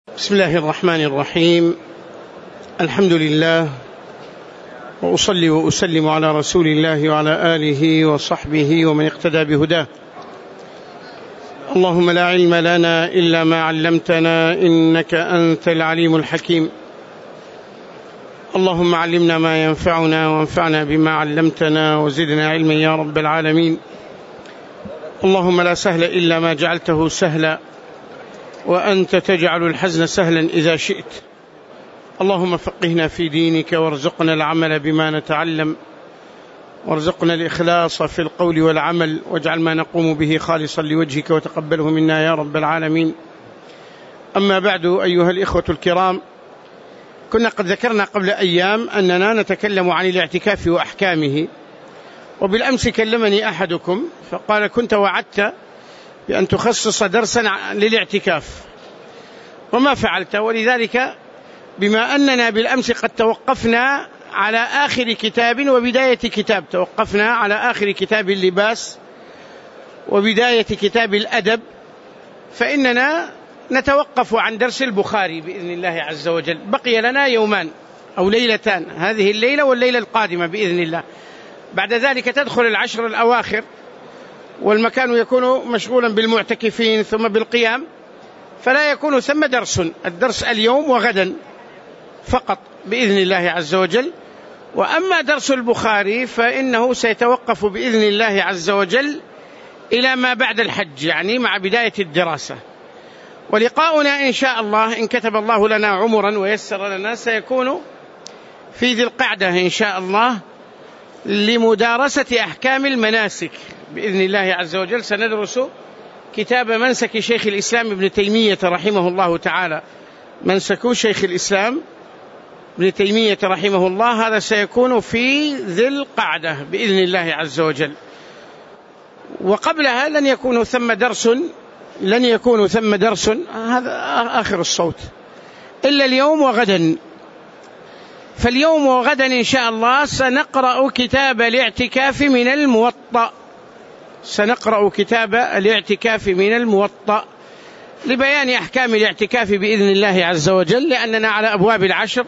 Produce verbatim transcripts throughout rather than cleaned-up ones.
بسم الله الرحمن الرحيم. الحمد لله، وأصلي وأسلم على رسول الله وعلى آله وصحبه ومن اقتدى بهداه. اللهم لا علم لنا إلا ما علمتنا إنك أنت العليم الحكيم. اللهم علمنا ما ينفعنا وانفعنا بما علمتنا وزدنا علما يا رب العالمين. اللهم لا سهل إلا ما جعلته سهلا، وأنت تجعل الحزن سهلا إذا شئت. اللهم فقهنا في دينك وارزقنا العمل بما نتعلم، وارزقنا الإخلاص في القول والعمل، واجعل ما نقوم به خالصا لوجهك وتقبله منا يا رب العالمين. أما بعد، أيها الإخوة الكرام، كنا قد ذكرنا قبل أيام أننا نتكلم عن الاعتكاف وأحكامه، وبالأمس كلمني أحدكم فقال كنت وعدت بأن تخصص درسا للاعتكاف وما فعلت، ولذلك بما أننا بالأمس قد توقفنا على آخر كتاب وبداية كتاب، توقفنا على آخر كتاب اللباس وبداية كتاب الأدب، فإننا نتوقف عن درس البخاري بإذن الله عز وجل. بقي لنا يومان أو ليلتان، هذه الليلة والليلة القادمة بإذن الله. بعد ذلك تدخل العشر الأواخر والمكان يكون مشغولا بالمعتكفين ثم بالقيام، فلا يكون ثم درس، الدرس اليوم وغدا فقط بإذن الله عز وجل. وأما درس البخاري فإنه سيتوقف بإذن الله عز وجل إلى ما بعد الحج، يعني مع بداية الدراسة. ولقاؤنا إن شاء الله إن كتب الله لنا عمرا ويسر لنا سيكون في ذي القعدة إن شاء الله لمدارسة أحكام المناسك بإذن الله عز وجل. سندرس كتاب منسك شيخ الإسلام ابن تيمية رحمه الله تعالى، منسك شيخ الإسلام ابن تيمية رحمه الله، هذا سيكون في ذي القعدة بإذن الله عز وجل. وقبلها لن يكون ثم درس لن يكون ثم درس هذا آخر الصوت إلا اليوم وغدا. فاليوم وغدا إن شاء الله سنقرأ كتاب الاعتكاف من الموطأ، سنقرأ كتاب الاعتكاف من الموطأ لبيان أحكام الاعتكاف بإذن الله عز وجل، لأننا على أبواب العشر،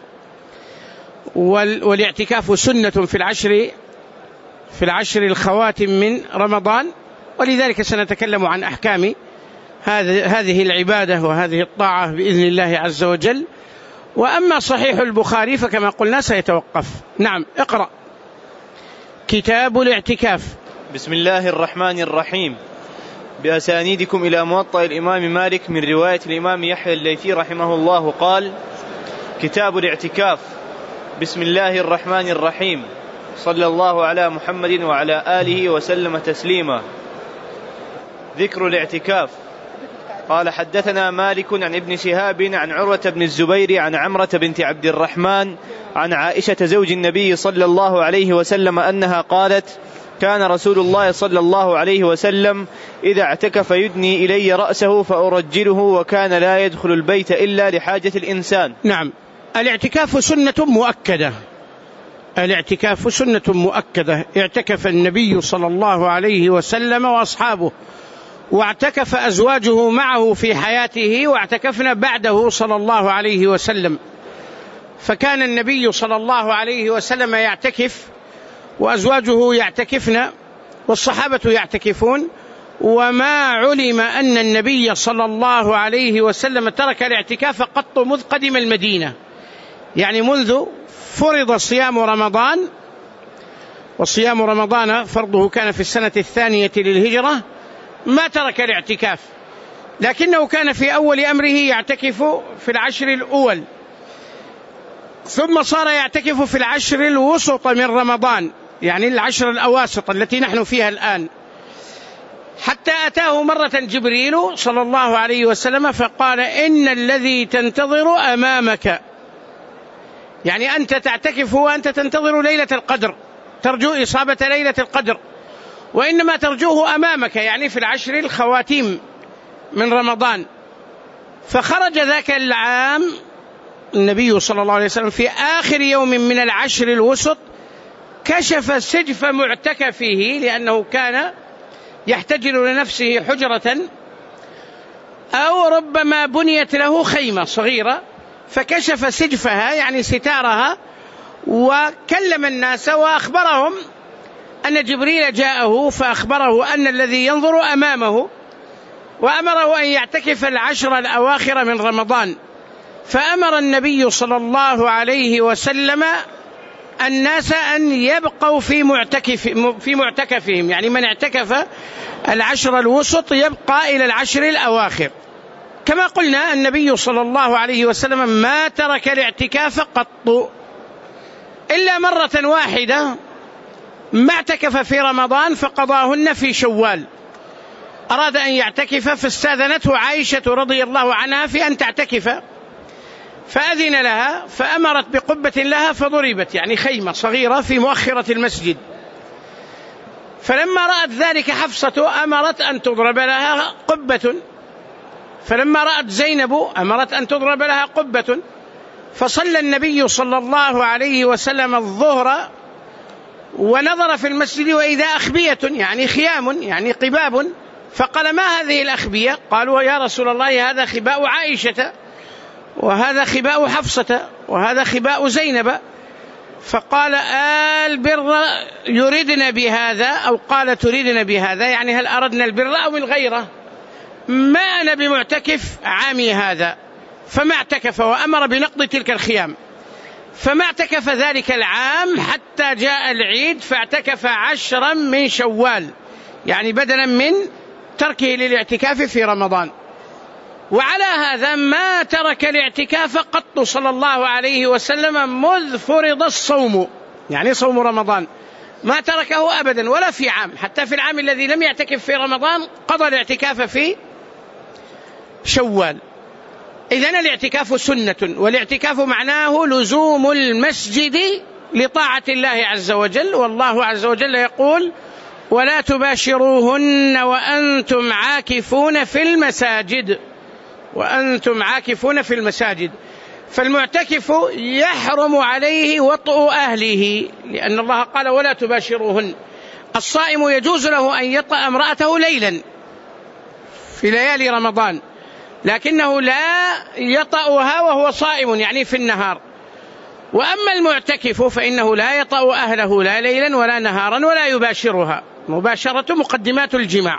والاعتكاف سنة في العشر في العشر الخواتم من رمضان، ولذلك سنتكلم عن أحكام هذه العبادة وهذه الطاعة بإذن الله عز وجل. وأما صحيح البخاري فكما قلنا سيتوقف. نعم، اقرأ. كتاب الاعتكاف. بسم الله الرحمن الرحيم. بأسانيدكم إلى موطأ الإمام مالك من رواية الإمام يحيى الليثي رحمه الله قال: كتاب الاعتكاف. بسم الله الرحمن الرحيم. صلى الله على محمد وعلى آله وسلم تسليما. ذكر الاعتكاف. قال: حدثنا مالك عن ابن شهاب عن عروة بن الزبير عن عمرة بنت عبد الرحمن عن عائشة زوج النبي صلى الله عليه وسلم أنها قالت: كان رسول الله صلى الله عليه وسلم إذا اعتكف يدني إلي رأسه فأرجله، وكان لا يدخل البيت إلا لحاجة الإنسان. نعم، الاعتكاف سنة مؤكدة، الاعتكاف سنة مؤكدة. اعتكف النبي صلى الله عليه وسلم وأصحابه، واعتكف أزواجه معه في حياته، واعتكفنا بعده صلى الله عليه وسلم. فكان النبي صلى الله عليه وسلم يعتكف، وأزواجه يعتكفن، والصحابة يعتكفون. وما علم أن النبي صلى الله عليه وسلم ترك الاعتكاف قط مذ قدم المدينة، يعني منذ فرض صيام رمضان، وصيام رمضان فرضه كان في السنة الثانية للهجرة، ما ترك الاعتكاف، لكنه كان في أول أمره يعتكف في العشر الأول، ثم صار يعتكف في العشر الوسط من رمضان، يعني العشر الأواسط التي نحن فيها الآن، حتى أتاه مرة جبريل صلى الله عليه وسلم فقال: إن الذي تنتظر أمامك، يعني أنت تعتكف وأنت تنتظر ليلة القدر، ترجو إصابة ليلة القدر، وإنما ترجوه أمامك، يعني في العشر الخواتيم من رمضان. فخرج ذاك العام النبي صلى الله عليه وسلم في آخر يوم من العشر الوسط، كشف سجف معتكفه، لأنه كان يحتجر لنفسه حجرة أو ربما بنيت له خيمة صغيرة فكشف سجفها يعني ستارها وكلم الناس وأخبرهم أن جبريل جاءه فأخبره أن الذي ينظر أمامه، وأمره أن يعتكف العشر الأواخر من رمضان. فأمر النبي صلى الله عليه وسلم الناس أن يبقوا في معتكف في معتكفهم، يعني من اعتكف العشر الوسط يبقى إلى العشر الأواخر. كما قلنا النبي صلى الله عليه وسلم ما ترك الاعتكاف قط إلا مرة واحدة، ما اعتكف في رمضان فقضاهن في شوال. أراد أن يعتكف فاستاذنته عائشة رضي الله عنها في أن تعتكف، فأذن لها فأمرت بقبة لها فضربت، يعني خيمة صغيرة في مؤخرة المسجد. فلما رأت ذلك حفصة أمرت أن تضرب لها قبة، فلما رأت زينب أمرت أن تضرب لها قبة. فصلى النبي صلى الله عليه وسلم الظهر ونظر في المسجد وإذا أخبية يعني خيام يعني قباب، فقال ما هذه الأخبية؟ قالوا يا رسول الله هذا خباء عائشة وهذا خباء حفصة وهذا خباء زينب. فقال البر يريدنا بهذا، أو قال تريدنا بهذا، يعني هل أردنا البر أو الغيرة؟ ما أنا بمعتكف عامي هذا. فما اعتكف وأمر بنقض تلك الخيام، فما اعتكف ذلك العام حتى جاء العيد فاعتكف عشرا من شوال، يعني بدلا من تركه للاعتكاف في رمضان. وعلى هذا ما ترك الاعتكاف قط صلى الله عليه وسلم مذ فرض الصوم، يعني صوم رمضان ما تركه أبدا ولا في عام، حتى في العام الذي لم يعتكف في رمضان قضى الاعتكاف في شوال. إذن الاعتكاف سنة، والاعتكاف معناه لزوم المسجد لطاعة الله عز وجل، والله عز وجل يقول ولا تباشروهن وأنتم عاكفون في المساجد، وأنتم عاكفون في المساجد. فالمعتكف يحرم عليه وطء أهله، لأن الله قال ولا تباشروهن. الصائم يجوز له أن يطأ امرأته ليلا في ليالي رمضان، لكنه لا يطأها وهو صائم يعني في النهار. وأما المعتكف فإنه لا يطأ أهله لا ليلا ولا نهارا ولا يباشرها، مباشرة مقدمات الجماع.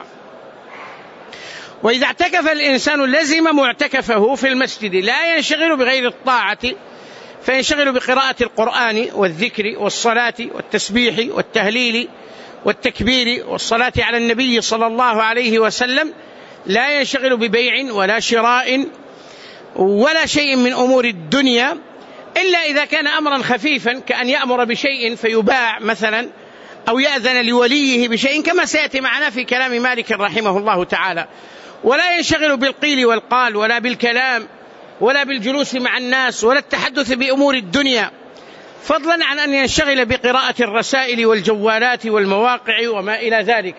وإذا اعتكف الإنسان لزم معتكفه في المسجد، لا ينشغل بغير الطاعة، فينشغل بقراءة القرآن والذكر والصلاة والتسبيح والتهليل والتكبير والصلاة على النبي صلى الله عليه وسلم، لا ينشغل ببيع ولا شراء ولا شيء من أمور الدنيا، إلا إذا كان أمرا خفيفا كأن يأمر بشيء فيباع مثلا، أو يأذن لوليه بشيء كما سيأتي معنا في كلام مالك رحمه الله تعالى. ولا ينشغل بالقيل والقال ولا بالكلام ولا بالجلوس مع الناس ولا التحدث بأمور الدنيا، فضلا عن أن ينشغل بقراءة الرسائل والجوالات والمواقع وما إلى ذلك.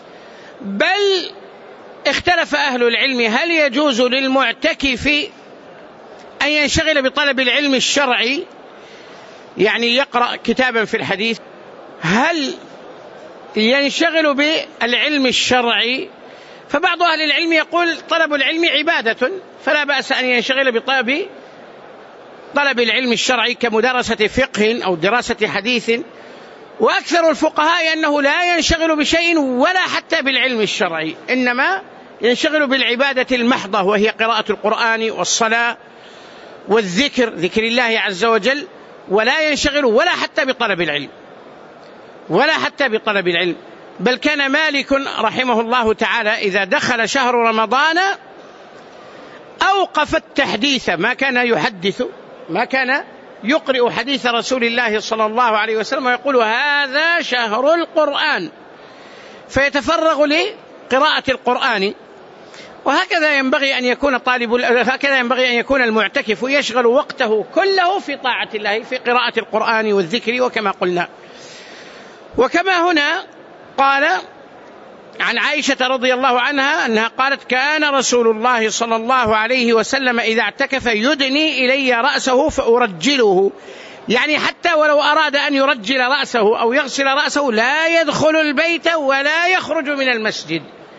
بل اختلف أهل العلم هل يجوز للمعتكف أن ينشغل بطلب العلم الشرعي، يعني يقرأ كتابا في الحديث، هل ينشغل بالعلم الشرعي؟ فبعض أهل العلم يقول طلب العلم عبادة، فلا بأس أن ينشغل بطلب طلب العلم الشرعي كمدارسة فقه أو دراسة حديث. وأكثر الفقهاء أنه لا ينشغل بشيء ولا حتى بالعلم الشرعي، إنما ينشغل بالعبادة المحضة، وهي قراءة القرآن والصلاة والذكر، ذكر الله عز وجل، ولا ينشغل ولا حتى بطلب العلم ولا حتى بطلب العلم. بل كان مالك رحمه الله تعالى إذا دخل شهر رمضان أوقف التحديث، ما كان يحدث، ما كان يقرئ حديث رسول الله صلى الله عليه وسلم ويقول هذا شهر القرآن، فيتفرغ لقراءة القرآن. وهكذا ينبغي أن يكون طالب هكذا ينبغي أن يكون المعتكف يشغل وقته كله في طاعة الله، في قراءة القرآن والذكر وكما قلنا. وكما هنا قال عن عائشة رضي الله عنها أنها قالت كان رسول الله صلى الله عليه وسلم إذا اعتكف يدني إلي رأسه فأرجله، يعني حتى ولو أراد أن يرجل رأسه أو يغسل رأسه لا يدخل البيت ولا يخرج من المسجد،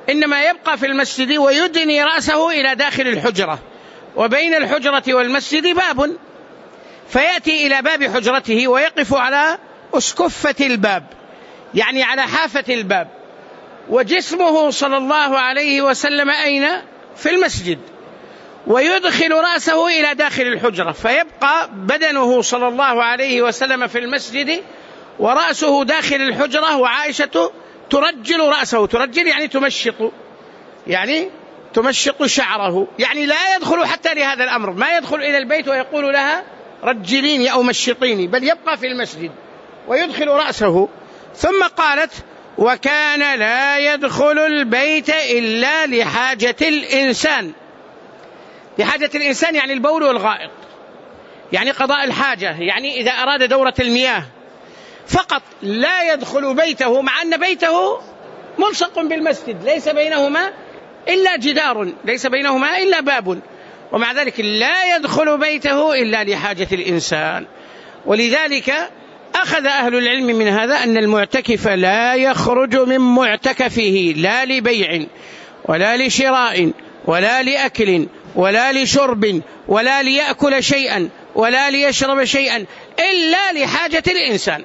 إنما يبقى في المسجد ويدني رأسه إلى داخل الحجرة، وبين الحجرة والمسجد باب، فيأتي إلى باب حجرته ويقف على أسكفة الباب، يعني على حافة الباب، وجسمه صلى الله عليه وسلم أين؟ في المسجد، ويدخل رأسه إلى داخل الحجرة، فيبقى بدنه صلى الله عليه وسلم في المسجد ورأسه داخل الحجرة، وعائشة ترجل رأسه، ترجل يعني تمشط، يعني تمشط شعره، يعني لا يدخل حتى لهذا الأمر، ما يدخل إلى البيت ويقول لها رجليني أو مشطيني، بل يبقى في المسجد ويدخل رأسه. ثم قالت: وكان لا يدخل البيت إلا لحاجة الإنسان. لحاجة الإنسان يعني البول والغائط، يعني قضاء الحاجة، يعني إذا أراد دورة المياه فقط، لا يدخل بيته، مع أن بيته ملصق بالمسجد، ليس بينهما إلا جدار، ليس بينهما إلا باب، ومع ذلك لا يدخل بيته إلا لحاجة الإنسان. ولذلك أخذ أهل العلم من هذا أن المعتكف لا يخرج من معتكفه لا لبيع ولا لشراء ولا لأكل ولا لشرب ولا ليأكل شيئا ولا ليشرب شيئا إلا لحاجة الإنسان،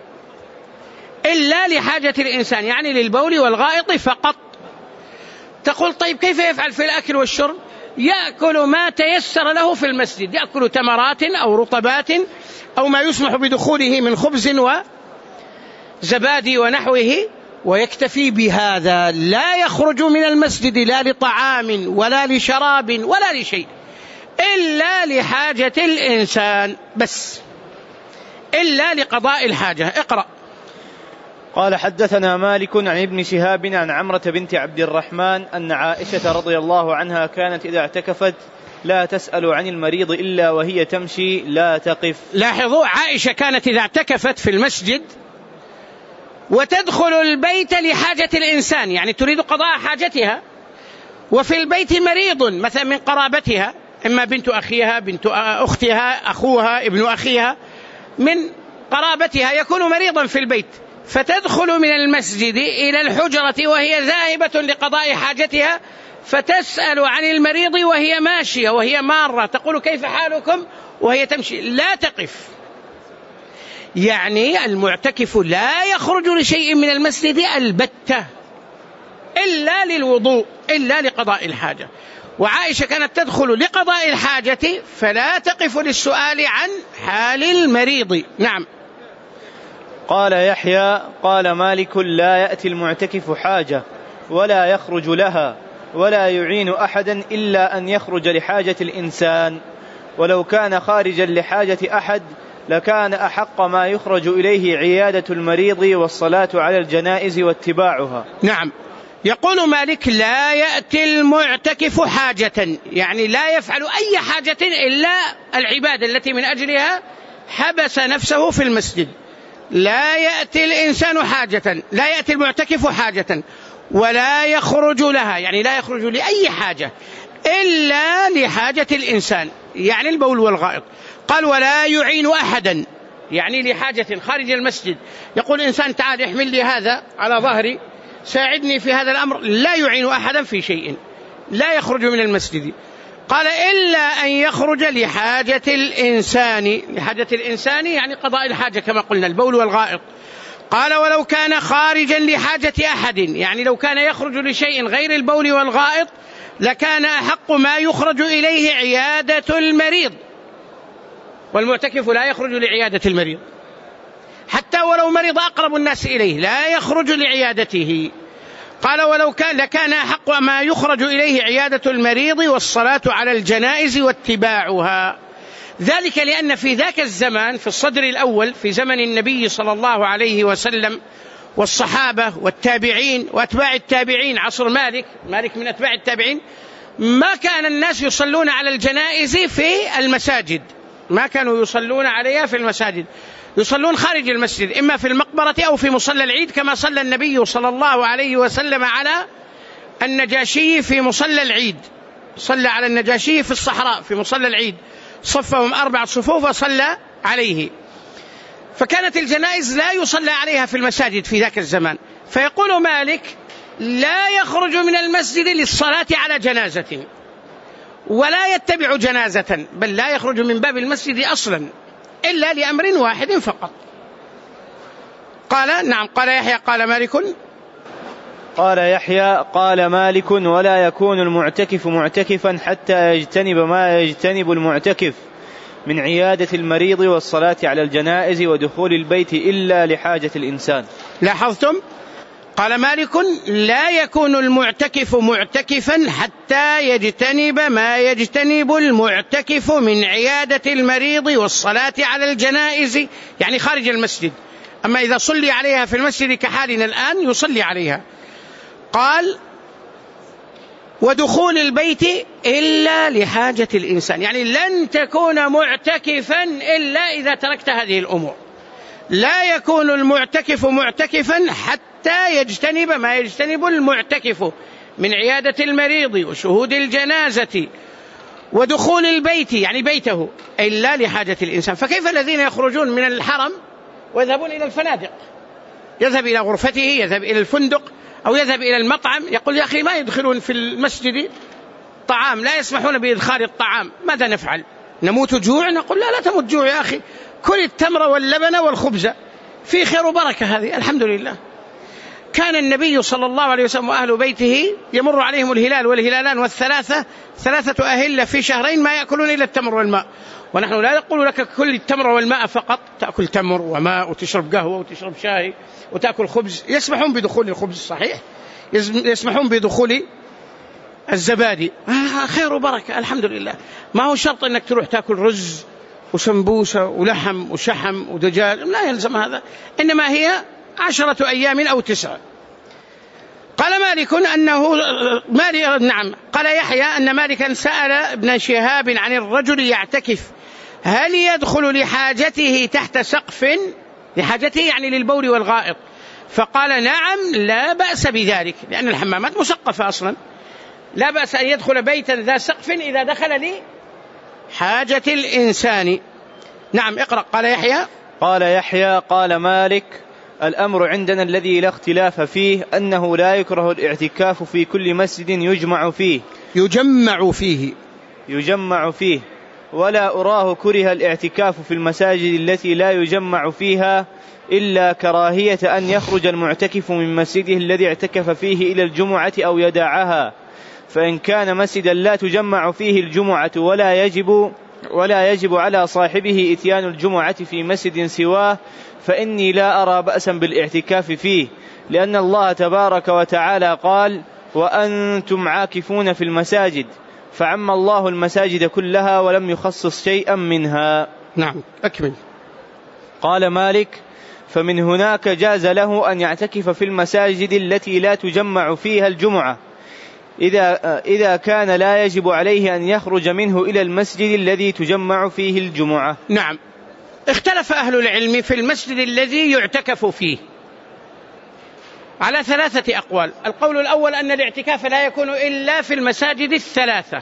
إلا لحاجة الإنسان، يعني للبول والغائط فقط. تقول: طيب كيف يفعل في الأكل والشرب؟ يأكل ما تيسر له في المسجد، يأكل تمرات أو رطبات أو ما يسمح بدخوله من خبز وزبادي ونحوه، ويكتفي بهذا، لا يخرج من المسجد لا لطعام ولا لشراب ولا لشيء إلا لحاجة الإنسان بس، إلا لقضاء الحاجة. اقرأ. قال: حدثنا مالك عن ابن شهاب عن عمرة بنت عبد الرحمن أن عائشة رضي الله عنها كانت إذا اعتكفت لا تسأل عن المريض إلا وهي تمشي لا تقف. لاحظوا، عائشة كانت إذا اعتكفت في المسجد وتدخل البيت لحاجة الإنسان، يعني تريد قضاء حاجتها، وفي البيت مريض مثلا من قرابتها، إما بنت أخيها، بنت أختها، أخوها، ابن أخيها من قرابتها يكون مريضا في البيت، فتدخل من المسجد إلى الحجرة وهي ذاهبة لقضاء حاجتها، فتسأل عن المريض وهي ماشية وهي مارة، تقول: كيف حالكم؟ وهي تمشي لا تقف. يعني المعتكف لا يخرج لشيء من المسجد البتة إلا للوضوء، إلا لقضاء الحاجة. وعائشة كانت تدخل لقضاء الحاجة فلا تقف للسؤال عن حال المريض. نعم. قال يحيى: قال مالك: لا يأتي المعتكف حاجة ولا يخرج لها ولا يعين أحدا إلا أن يخرج لحاجة الإنسان، ولو كان خارجا لحاجة أحد لكان أحق ما يخرج إليه عيادة المريض والصلاة على الجنائز واتباعها. نعم. يقول مالك: لا يأتي المعتكف حاجة، يعني لا يفعل أي حاجة إلا العبادة التي من أجلها حبس نفسه في المسجد. لا يأتي الإنسان حاجة، لا يأتي المعتكف حاجة ولا يخرج لها، يعني لا يخرج لأي حاجة إلا لحاجة الإنسان، يعني البول والغائط. قال: ولا يعين أحدا، يعني لحاجة خارج المسجد، يقول إنسان: تعال احمل لي هذا على ظهري، ساعدني في هذا الأمر، لا يعين أحدا في شيء، لا يخرج من المسجد. قال: إلا أن يخرج لحاجة الإنسان، لحاجة الإنسان يعني قضاء الحاجة كما قلنا، البول والغائط. قال: ولو كان خارجا لحاجة أحد، يعني لو كان يخرج لشيء غير البول والغائط لكان أحق ما يخرج إليه عيادة المريض، والمعتكف لا يخرج لعيادة المريض، حتى ولو مرض أقرب الناس إليه لا يخرج لعيادته. قال: ولو كان لكان أحق ما يخرج إليه عيادة المريض والصلاة على الجنائز واتباعها. ذلك لأن في ذاك الزمان، في الصدر الأول في زمن النبي صلى الله عليه وسلم والصحابة والتابعين وأتباع التابعين، عصر مالك، مالك من أتباع التابعين، ما كان الناس يصلون على الجنائز في المساجد، ما كانوا يصلون عليها في المساجد، يصلون خارج المسجد، إما في المقبرة أو في مصلى العيد، كما صلى النبي صلى الله عليه وسلم على النجاشي في مصلى العيد، صلى على النجاشي في الصحراء في مصلى العيد، صفهم أربع صفوف وصلى عليه. فكانت الجنائز لا يصلى عليها في المساجد في ذاك الزمان. فيقول مالك: لا يخرج من المسجد للصلاة على جنازة ولا يتبع جنازة، بل لا يخرج من باب المسجد أصلا إلا لأمر واحد فقط. قال نعم. قال يحيى قال مالك قال يحيى قال مالك ولا يكون المعتكف معتكفا حتى يجتنب ما يجتنب المعتكف من عيادة المريض والصلاة على الجنائز ودخول البيت إلا لحاجة الإنسان. لاحظتم؟ قال مالك لا يكون المعتكف معتكفا حتى يجتنب ما يجتنب المعتكف من عيادة المريض والصلاة على الجنائز، يعني خارج المسجد. أما إذا صلي عليها في المسجد كحالنا الآن يصلي عليها. قال ودخول البيت إلا لحاجة الإنسان، يعني لن تكون معتكفا إلا إذا تركت هذه الأمور. لا يكون المعتكف معتكفا حتى يجتنب ما يجتنب المعتكف من عيادة المريض وشهود الجنازة ودخول البيت، يعني بيته، إلا لحاجة الإنسان. فكيف الذين يخرجون من الحرم ويذهبون إلى الفنادق، يذهب إلى غرفته، يذهب إلى الفندق أو يذهب إلى المطعم، يقول يا أخي ما يدخلون في المسجد طعام، لا يسمحون بإدخال الطعام، ماذا نفعل؟ نموت جوع؟ نقول لا لا تموت جوع يا أخي، كل التمر واللبن والخبز، في خير وبركة هذه الحمد لله. كان النبي صلى الله عليه وسلم وأهل بيته يمر عليهم الهلال والهلالان والثلاثة ثلاثة أهلة في شهرين ما يأكلون إلا التمر والماء، ونحن لا نقول لك كل التمر والماء فقط، تأكل تمر وماء وتشرب قهوة وتشرب شاي وتأكل خبز. يسمحون بدخول الخبز صحيح، يسمحون بدخول الزبادي، خير وبركة الحمد لله. ما هو شرط أنك تروح تأكل رز وسمبوسة ولحم وشحم ودجاج، لا يلزم هذا، إنما هي عشرة أيام أو تسعة. قال مالك أنه مالك نعم. قال يحيى أن مالكا سأل ابن شهاب عن الرجل يعتكف هل يدخل لحاجته تحت سقف، لحاجته يعني للبول والغائط، فقال نعم لا بأس بذلك، لأن الحمامات مسقفة أصلا، لا بأس أن يدخل بيتا ذا سقف إذا دخل لحاجة الإنسان. نعم اقرأ. قال يحيى قال يحيى قال مالك الأمر عندنا الذي لا اختلاف فيه أنه لا يكره الاعتكاف في كل مسجد يجمع فيه يجمع فيه يجمع فيه ولا أراه كره الاعتكاف في المساجد التي لا يجمع فيها إلا كراهية أن يخرج المعتكف من مسجده الذي اعتكف فيه إلى الجمعة أو يدعها، فإن كان مسجدا لا تجمع فيه الجمعة ولا يجب ولا يجب على صاحبه إتيان الجمعة في مسجد سواه فإني لا أرى بأسا بالاعتكاف فيه، لأن الله تبارك وتعالى قال وأنتم عاكفون في المساجد، فعم الله المساجد كلها ولم يخصص شيئا منها. نعم أكمل. قال مالك فمن هناك جاز له أن يعتكف في المساجد التي لا تجمع فيها الجمعة إذا, إذا كان لا يجب عليه أن يخرج منه إلى المسجد الذي تجمع فيه الجمعة. نعم. اختلف أهل العلم في المسجد الذي يعتكف فيه على ثلاثة أقوال. القول الأول أن الاعتكاف لا يكون إلا في المساجد الثلاثة،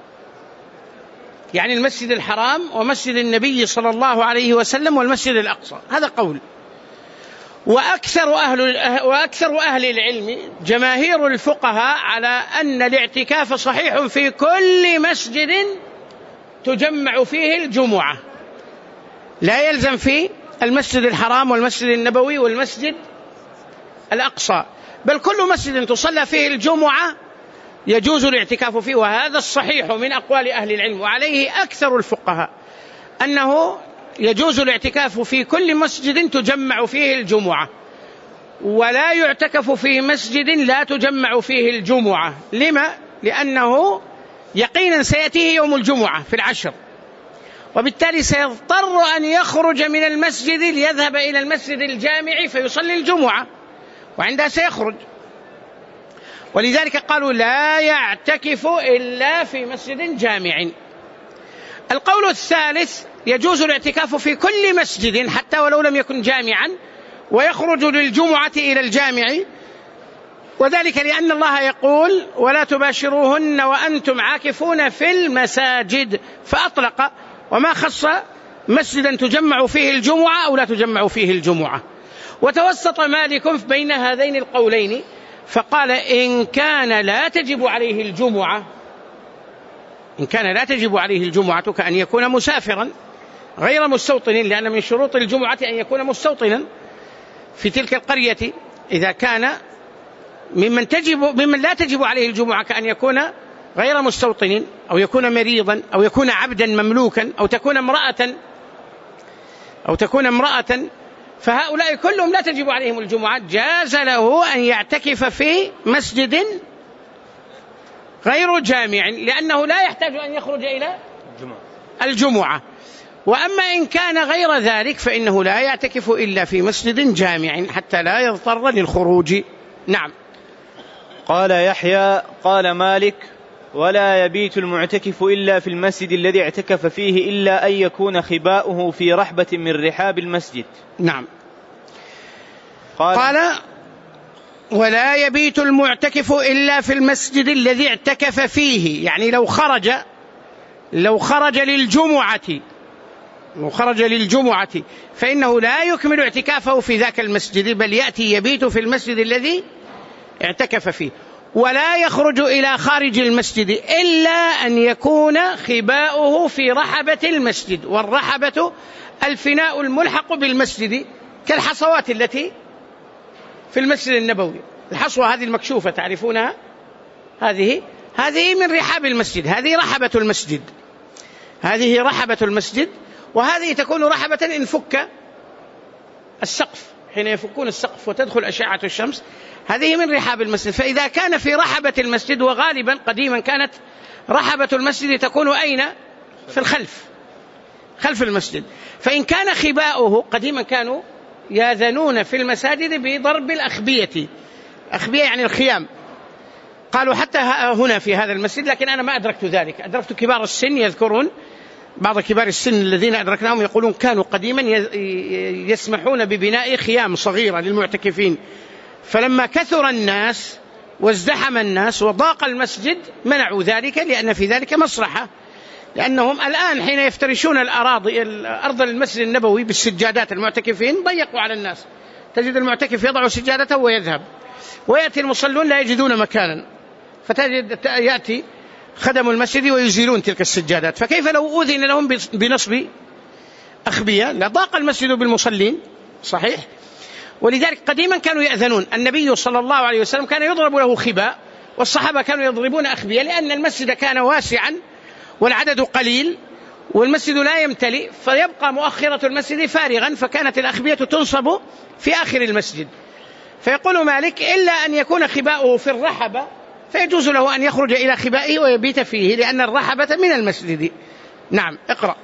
يعني المسجد الحرام ومسجد النبي صلى الله عليه وسلم والمسجد الأقصى، هذا قول. وأكثر أهل, وأكثر أهل العلم جماهير الفقهاء على أن الاعتكاف صحيح في كل مسجد تجمع فيه الجمعة، لا يلزم في المسجد الحرام والمسجد النبوي والمسجد الأقصى، بل كل مسجد تصلى فيه الجمعة يجوز الاعتكاف فيه، وهذا الصحيح من أقوال أهل العلم، وعليه أكثر الفقهاء أنه يجوز الاعتكاف في كل مسجد تجمع فيه الجمعة، ولا يعتكف في مسجد لا تجمع فيه الجمعة. لما؟ لأنه يقينا سيأتيه يوم الجمعة في العشر، وبالتالي سيضطر أن يخرج من المسجد ليذهب إلى المسجد الجامع فيصلي الجمعة، وعندها سيخرج، ولذلك قالوا لا يعتكف إلا في مسجد جامع. القول الثالث يجوز الاعتكاف في كل مسجد حتى ولو لم يكن جامعا، ويخرج للجمعة إلى الجامع، وذلك لأن الله يقول ولا تباشروهن وأنتم عاكفون في المساجد، فأطلق وما خص مسجدا تجمع فيه الجمعة أو لا تجمع فيه الجمعة. وتوسط مالك بين هذين القولين فقال إن كان لا تجب عليه الجمعة، إن كان لا تجب عليه الجمعة كأن يكون مسافرا غير مستوطن، لأن من شروط الجمعة أن يكون مستوطنا في تلك القرية. إذا كان ممن تجب ممن لا تجب عليه الجمعة كأن يكون غير مستوطن، أو يكون مريضا، أو يكون عبدا مملوكا، أو تكون امرأة أو تكون امرأة فهؤلاء كلهم لا تجب عليهم الجمعة. جاز له أن يعتكف في مسجد غير جامع، لأنه لا يحتاج أن يخرج إلى الجمعة. وأما إن كان غير ذلك فإنه لا يعتكف إلا في مسجد جامع حتى لا يضطر للخروج. نعم. قال يحيى قال مالك: ولا يبيت المعتكف إلا في المسجد الذي اعتكف فيه إلا أن يكون خباؤه في رحبة من رحاب المسجد. نعم. قال, قال ولا يبيت المعتكف إلا في المسجد الذي اعتكف فيه، يعني لو خرج لو خرج للجمعة لو خرج للجمعة فإنه لا يكمل اعتكافه في ذاك المسجد، بل يأتي يبيت في المسجد الذي اعتكف فيه، ولا يخرج إلى خارج المسجد إلا أن يكون خباؤه في رحبة المسجد. والرحبة الفناء الملحق بالمسجد كالحصوات التي في المسجد النبوي. الحصوة هذه المكشوفة تعرفونها، هذه هذه من رحاب المسجد، هذه رحبة المسجد، هذه رحبة المسجد. وهذه تكون رحبة إن فك السقف، حين يفكون السقف وتدخل أشعة الشمس، هذه من رحاب المسجد. فإذا كان في رحبة المسجد، وغالبا قديما كانت رحبة المسجد تكون أين؟ في الخلف، خلف المسجد. فإن كان خباؤه، قديما كانوا ياذنون في المساجد بضرب الأخبية، أخبية يعني الخيام، قالوا حتى هنا في هذا المسجد، لكن أنا ما أدركت ذلك. أدركت كبار السن يذكرون، بعض كبار السن الذين أدركناهم يقولون كانوا قديما يسمحون ببناء خيام صغيرة للمعتكفين، فلما كثر الناس وازدحم الناس وضاق المسجد منعوا ذلك، لأن في ذلك مصلحة. لأنهم الآن حين يفترشون الأراضي أرض المسجد النبوي بالسجادات المعتكفين ضيقوا على الناس، تجد المعتكف يضع سجادته ويذهب، ويأتي المصلون لا يجدون مكانا، فتجد يأتي خدم المسجد ويزيلون تلك السجادات. فكيف لو أذن لهم بنصب أخبية؟ لضاق المسجد بالمصلين، صحيح. ولذلك قديما كانوا يأذنون. النبي صلى الله عليه وسلم كان يضرب له خباء، والصحابة كانوا يضربون أخبية، لأن المسجد كان واسعا والعدد قليل والمسجد لا يمتلئ، فيبقى مؤخرة المسجد فارغا، فكانت الأخبية تنصب في آخر المسجد. فيقول مالك: إلا أن يكون خباؤه في الرحبة، فيجوز له أن يخرج إلى خبائه ويبيت فيه، لأن الرحبة من المسجد. نعم. اقرأ.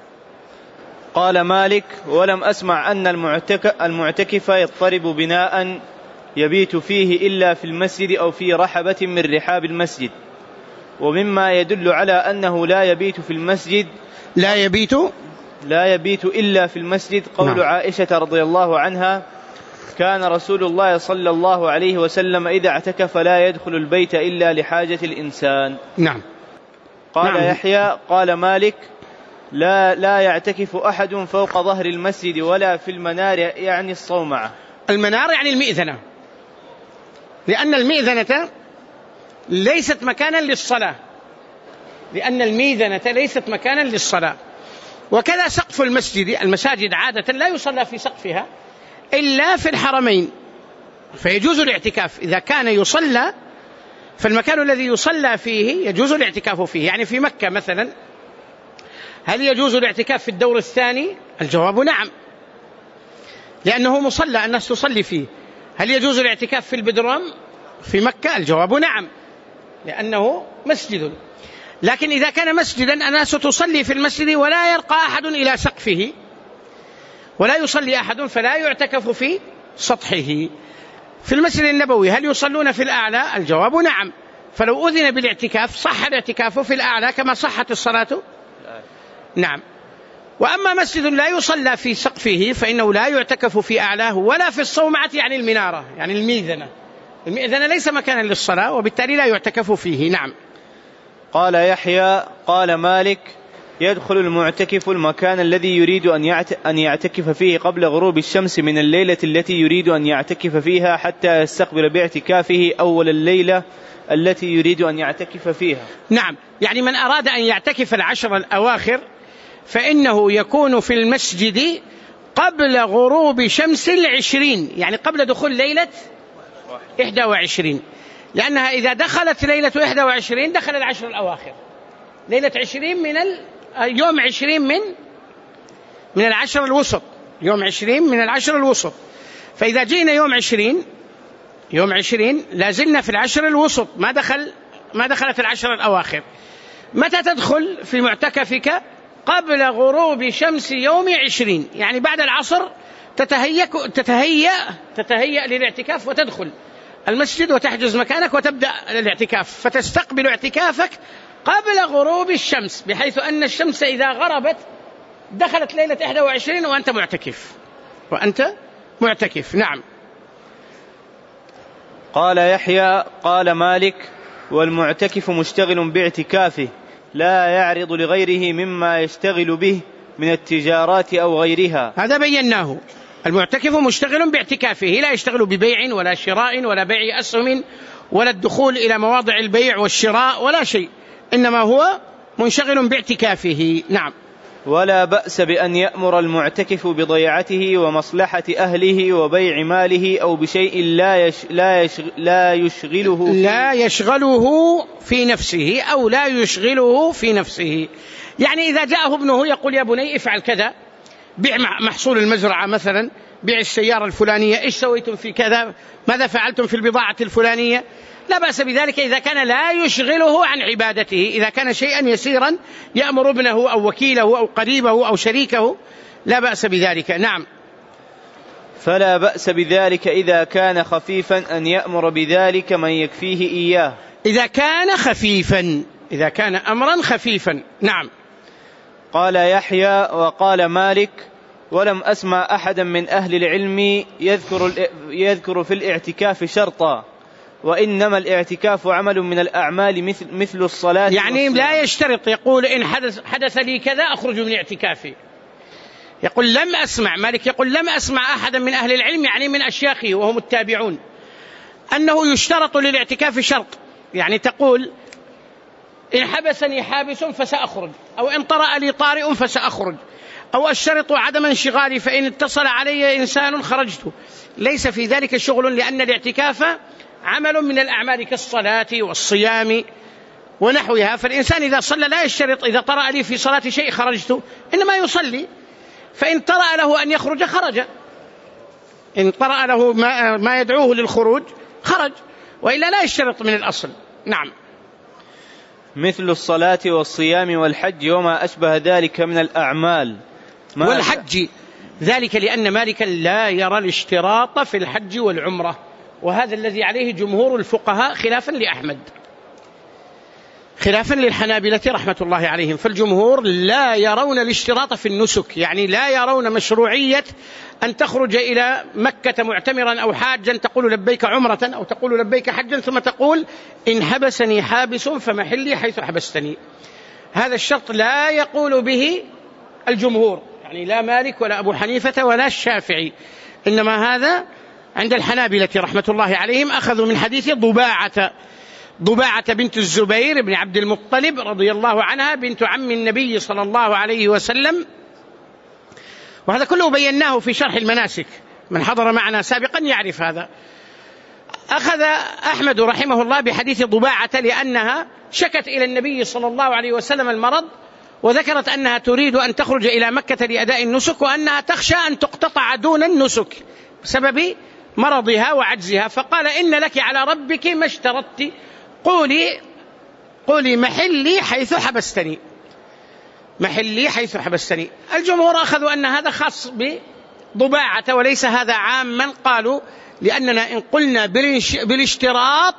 قال مالك: ولم أسمع أن المعتكف يضطرب بناء يبيت فيه إلا في المسجد أو في رحبة من رحاب المسجد. ومما يدل على أنه لا يبيت في المسجد لا يبيت لا يبيت إلا في المسجد قول نعم. عائشة رضي الله عنها: كان رسول الله صلى الله عليه وسلم إذا اعتكف لا يدخل البيت إلا لحاجة الإنسان. نعم. قال نعم. يحيى قال مالك: لا لا يعتكف أحد فوق ظهر المسجد ولا في المنار، يعني الصومعة. المنار يعني المئذنة، لأن المئذنة ليست مكانا للصلاة، لأن المئذنة ليست مكانا للصلاة. وكذا سقف المسجد، المساجد عادة لا يصلى في سقفها إلا في الحرمين، فيجوز الاعتكاف إذا كان يصلى، فالمكان الذي يصلى فيه يجوز الاعتكاف فيه. يعني في مكة مثلا، هل يجوز الاعتكاف في الدور الثاني؟ الجواب نعم، لأنه مصلى الناس تصلي فيه. هل يجوز الاعتكاف في البدرام في مكة؟ الجواب نعم، لأنه مسجد. لكن إذا كان مسجدا الناس تصلي في المسجد ولا يرقى أحد إلى سقفه ولا يصلي أحد، فلا يعتكف في سطحه. في المسجد النبوي هل يصلون في الأعلى؟ الجواب نعم، فلو أذن بالاعتكاف صح الاعتكاف في الأعلى كما صحت الصلاة. نعم. وأما مسجد لا يصلى في سقفه فإنه لا يعتكف في أعلاه ولا في الصومعة، يعني المنارة، يعني المئذنة. المئذنة ليس مكانا للصلاة، وبالتالي لا يعتكف فيه. نعم. قال يحيى قال مالك: يدخل المعتكف المكان الذي يريد أن يعتكف فيه قبل غروب الشمس من الليلة التي يريد أن يعتكف فيها حتى يستقبل باعتكافه أول الليلة التي يريد أن يعتكف فيها. نعم، يعني من أراد أن يعتكف العشر الأواخر فإنه يكون في المسجد قبل غروب شمس العشرين، يعني قبل دخول ليلة إحدى وعشرين، لأنها إذا دخلت ليلة إحدى وعشرين دخل العشر الأواخر. ليلة عشرين من ال... يوم عشرين من من العشر الوسط، يوم عشرين من العشر الوسط. فإذا جينا يوم عشرين يوم عشرين لازلنا في العشر الوسط، ما دخل ما دخلت العشر الأواخر. متى تدخل في معتكفك؟ قبل غروب شمس يوم عشرين، يعني بعد العصر تتهيأ تتهيأ تتهيأ للاعتكاف وتدخل المسجد وتحجز مكانك وتبدأ الاعتكاف، فتستقبل اعتكافك قبل غروب الشمس، بحيث أن الشمس إذا غربت دخلت ليلة إحدى وعشرين وأنت معتكف وأنت معتكف. نعم. قال يحيى قال مالك: والمعتكف مشتغل باعتكافه لا يعرض لغيره مما يشتغل به من التجارات أو غيرها. هذا بيناه. المعتكف مشتغل باعتكافه، لا يشتغل ببيع ولا شراء ولا بيع أسهم ولا الدخول إلى مواضع البيع والشراء ولا شيء، إنما هو منشغل باعتكافه. نعم. ولا بأس بأن يأمر المعتكف بضيعته ومصلحة أهله وبيع ماله أو بشيء لا يش لا يش لا يشغله في لا يشغله في نفسه أو لا يشغله في نفسه. يعني إذا جاءه ابنه يقول: يا بني افعل كذا، بيع محصول المزرعة مثلا، بيع السيارة الفلانية، إيش سويتم في كذا، ماذا فعلتم في البضاعة الفلانية، لا بأس بذلك إذا كان لا يشغله عن عبادته. إذا كان شيئا يسيرا يأمر ابنه أو وكيله أو قريبه أو شريكه لا بأس بذلك. نعم. فلا بأس بذلك إذا كان خفيفا أن يأمر بذلك من يكفيه إياه. إذا كان خفيفا، إذا كان أمرا خفيفا. نعم. قال يحيى وقال مالك: ولم أسمع أحدا من أهل العلم يذكر, يذكر في الاعتكاف شرطا، وإنما الاعتكاف عمل من الأعمال مثل, مثل الصلاة. يعني لا يشترط، يقول إن حدث, حدث لي كذا أخرج من اعتكافي. يقول لم أسمع، مالك يقول لم أسمع أحدا من أهل العلم، يعني من أشياخه وهم التابعون، أنه يشترط للاعتكاف شرط. يعني تقول إن حبسني حابس فسأخرج، أو إن طرأ لي طارئ فسأخرج، أو الشرط عدم انشغالي فإن اتصل علي إنسان خرجت. ليس في ذلك شغل، لأن الاعتكاف عمل من الأعمال كالصلاة والصيام ونحوها. فالإنسان إذا صلى لا يشترط إذا طرأ لي في صلاة شيء خرجت، إنما يصلي، فإن طرأ له أن يخرج خرج، إن طرأ له ما, ما يدعوه للخروج خرج، وإلا لا يشترط من الأصل. نعم. مثل الصلاة والصيام والحج وما أشبه ذلك من الأعمال. والحج ذلك لأن مالكا لا يرى الاشتراط في الحج والعمرة، وهذا الذي عليه جمهور الفقهاء خلافا لأحمد، خلافا للحنابلة رحمة الله عليهم. فالجمهور لا يرون الاشتراط في النسك، يعني لا يرون مشروعية أن تخرج إلى مكة معتمرا أو حاجا تقول لبيك عمرة أو تقول لبيك حجا ثم تقول إن حبسني حابس فمحلي حيث حبستني. هذا الشرط لا يقول به الجمهور، يعني لا مالك ولا أبو حنيفة ولا الشافعي، إنما هذا عند الحنابلة رحمة الله عليهم أخذوا من حديث ضباعة ضباعة بنت الزبير بن عبد المطلب رضي الله عنها، بنت عم النبي صلى الله عليه وسلم. وهذا كله بيناه في شرح المناسك، من حضر معنا سابقا يعرف هذا. أخذ أحمد رحمه الله بحديث ضباعة لأنها شكت إلى النبي صلى الله عليه وسلم المرض، وذكرت أنها تريد أن تخرج إلى مكة لأداء النسك، وأنها تخشى أن تقتطع دون النسك بسبب مرضها وعجزها، فقال إن لك على ربك ما اشترطت، قولي قولي محلي حيث حبستني، محلي حيث حبستني. الجمهور أخذوا أن هذا خاص بضباعة وليس هذا عاما، قالوا لأننا إن قلنا بالاشتراط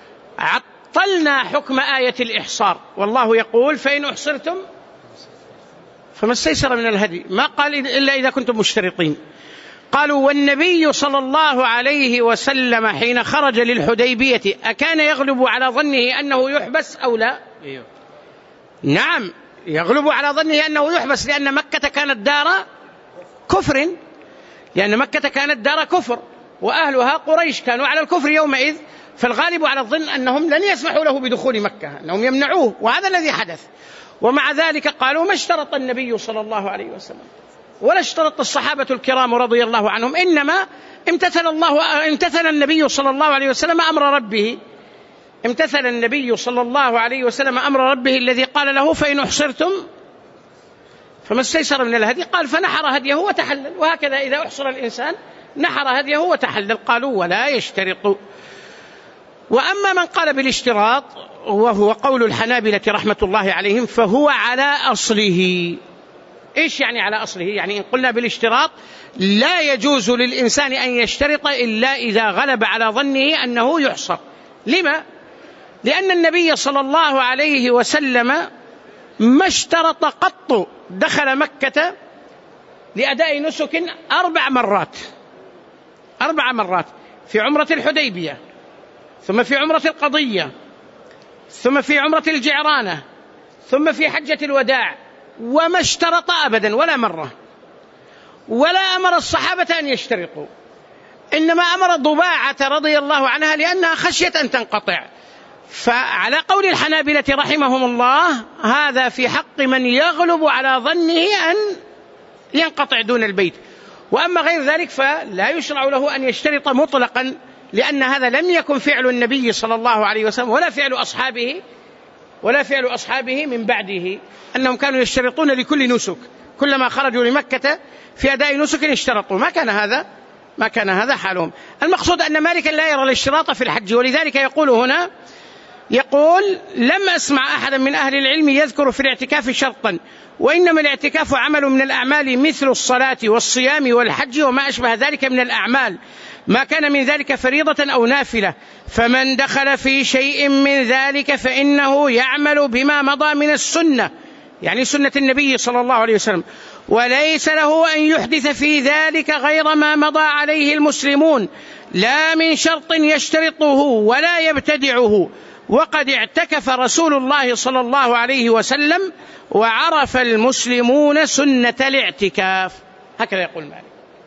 عطلنا حكم آية الإحصار، والله يقول فإن أحصرتم فما استيسر من الهدي، ما قال إلا إذا كنتم مشترطين. قالوا والنبي صلى الله عليه وسلم حين خرج للحديبية أكان يغلب على ظنه أنه يحبس أو لا؟ نعم يغلب على ظنه أنه يحبس، لأن مكة كانت دار كفر، لأن مكة كانت دار كفر وأهلها قريش كانوا على الكفر يومئذ، فالغالب على الظن أنهم لن يسمحوا له بدخول مكة، أنهم يمنعوه، وهذا الذي حدث. ومع ذلك قالوا ما اشترط النبي صلى الله عليه وسلم ولا اشترط الصحابة الكرام رضي الله عنهم، إنما امتثل الله امتثل النبي صلى الله عليه وسلم أمر ربه امتثل النبي صلى الله عليه وسلم أمر ربه الذي قال له فإن أحصرتم فما استيسر من الهدي، قال فنحر هديه وتحلل. وهكذا إذا أحصر الإنسان نحر هديه وتحلل. قالوا ولا يشترط. وأما من قال بالاشتراط وهو قول الحنابلة رحمة الله عليهم فهو على أصله. إيش يعني على أصله؟ يعني إن قلنا بالاشتراط لا يجوز للإنسان أن يشترط إلا إذا غلب على ظنه أنه يحصر. لما؟ لأن النبي صلى الله عليه وسلم ما اشترط قط. دخل مكة لأداء نسك أربع مرات أربع مرات في عمرة الحديبية، ثم في عمرة القضية، ثم في عمرة الجعرانة، ثم في حجة الوداع، وما اشترط أبدا ولا مرة، ولا أمر الصحابة أن يشترطوا، إنما أمر ضباعة رضي الله عنها لأنها خشية أن تنقطع. فعلى قول الحنابلة رحمهم الله هذا في حق من يغلب على ظنه أن ينقطع دون البيت، وأما غير ذلك فلا يشرع له أن يشترط مطلقا، لأن هذا لم يكن فعل النبي صلى الله عليه وسلم ولا فعل أصحابه ولا فعل أصحابه من بعده، أنهم كانوا يشترطون لكل نسك، كلما خرجوا لمكة في أداء نسك اشترطوا. ما كان هذا ما كان هذا حالهم. المقصود أن مالكا لا يرى الاشتراط في الحج، ولذلك يقول هنا يقول لم أسمع أحدا من أهل العلم يذكر في الاعتكاف شرطا، وإنما الاعتكاف عمل من الأعمال مثل الصلاة والصيام والحج وما أشبه ذلك من الأعمال، ما كان من ذلك فريضة أو نافلة، فمن دخل في شيء من ذلك فإنه يعمل بما مضى من السنة، يعني سنة النبي صلى الله عليه وسلم، وليس له أن يحدث في ذلك غير ما مضى عليه المسلمون، لا من شرط يشترطه ولا يبتدعه. وقد اعتكف رسول الله صلى الله عليه وسلم وعرف المسلمون سنة الاعتكاف. هكذا يقول مالك،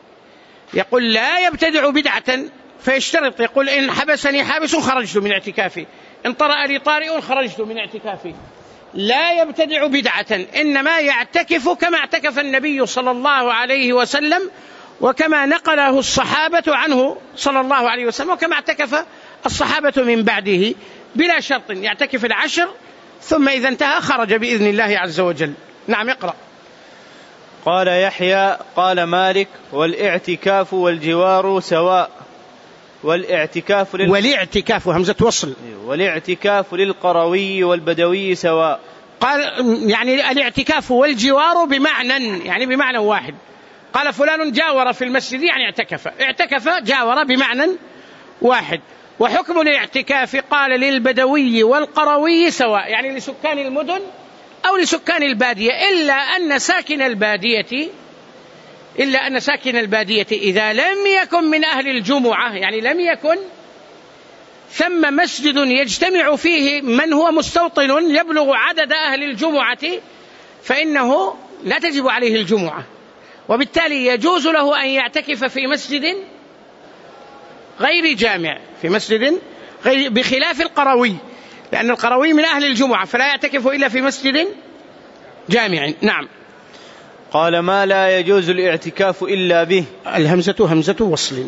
يقول لا يبتدع بدعة فيشترط، يقول إن حبسني حابس خرجت من اعتكافي، إن طرأ لي طارئ خرجت من اعتكافي. لا يبتدع بدعة، إنما يعتكف كما اعتكف النبي صلى الله عليه وسلم، وكما نقله الصحابة عنه صلى الله عليه وسلم، وكما اعتكف الصحابة من بعده بلا شرط، يعتكف العشر ثم إذا انتهى خرج بإذن الله عز وجل. نعم اقرأ. قال يحيى قال مالك والاعتكاف والجوار سواء، والاعتكاف لل... والاعتكاف همزة وصل، والاعتكاف للقروي والبدوي سواء. قال يعني الاعتكاف والجوار بمعنى، يعني بمعنى واحد. قال فلان جاور في المسجد يعني اعتكف، اعتكف جاور بمعنى واحد. وحكم الاعتكاف قال للبدوي والقروي سواء، يعني لسكان المدن أو لسكان البادية، إلا أن ساكن البادية إلا أن ساكن البادية إذا لم يكن من أهل الجمعة، يعني لم يكن ثم مسجد يجتمع فيه من هو مستوطن يبلغ عدد أهل الجمعة، فإنه لا تجب عليه الجمعة، وبالتالي يجوز له أن يعتكف في مسجد غير جامع، في مسجد غير، بخلاف القروي، لأن القروي من أهل الجمعة فلا يعتكف إلا في مسجد جامع. نعم. قال ما لا يجوز الاعتكاف إلا به، الهمزة همزة وصل.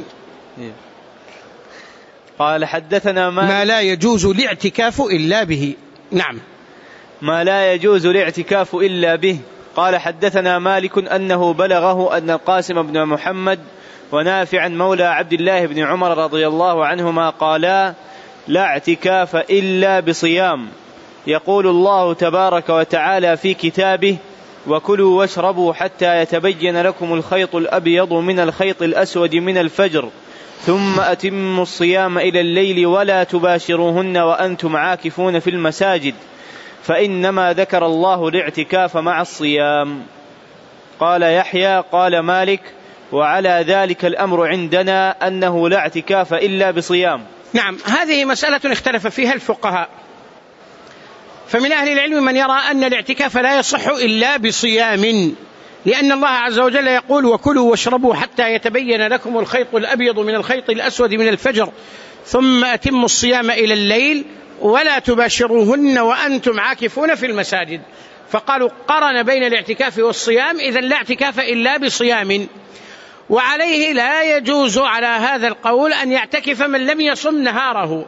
قال حدثنا ما, ما لا يجوز الاعتكاف إلا به. نعم. ما لا يجوز الاعتكاف إلا به. قال حدثنا مالك أنه بلغه أن القاسم بن محمد ونافعا مولى عبد الله بن عمر رضي الله عنهما قالا لا اعتكاف إلا بصيام، يقول الله تبارك وتعالى في كتابه وكلوا واشربوا حتى يتبين لكم الخيط الأبيض من الخيط الأسود من الفجر ثم أتموا الصيام إلى الليل ولا تباشروهن وأنتم عاكفون في المساجد، فإنما ذكر الله الاعتكاف مع الصيام. قال يحيى قال مالك وعلى ذلك الأمر عندنا أنه لا اعتكاف إلا بصيام. نعم. هذه مسألة اختلف فيها الفقهاء، فمن أهل العلم من يرى أن الاعتكاف لا يصح إلا بصيام، لأن الله عز وجل يقول: وكلوا واشربوا حتى يتبين لكم الخيط الأبيض من الخيط الأسود من الفجر ثم أتموا الصيام إلى الليل ولا تباشروهن وأنتم عاكفون في المساجد. فقالوا قرن بين الاعتكاف والصيام، إذن لا اعتكاف إلا بصيام. وعليه لا يجوز على هذا القول أن يعتكف من لم يصم نهاره